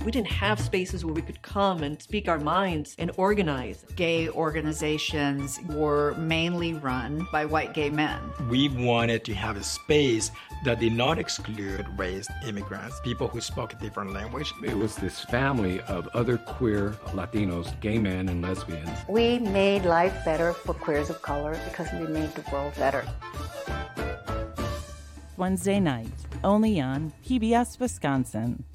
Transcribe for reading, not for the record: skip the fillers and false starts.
We didn't have spaces where we could come and speak our minds and organize. Gay organizations were mainly run by white gay men. We wanted to have a space that did not exclude race immigrants, people who spoke a different language. It was this family of other queer Latinos, gay men and lesbians. We made life better for queers of color because we made the world better. Wednesday night, only on PBS Wisconsin.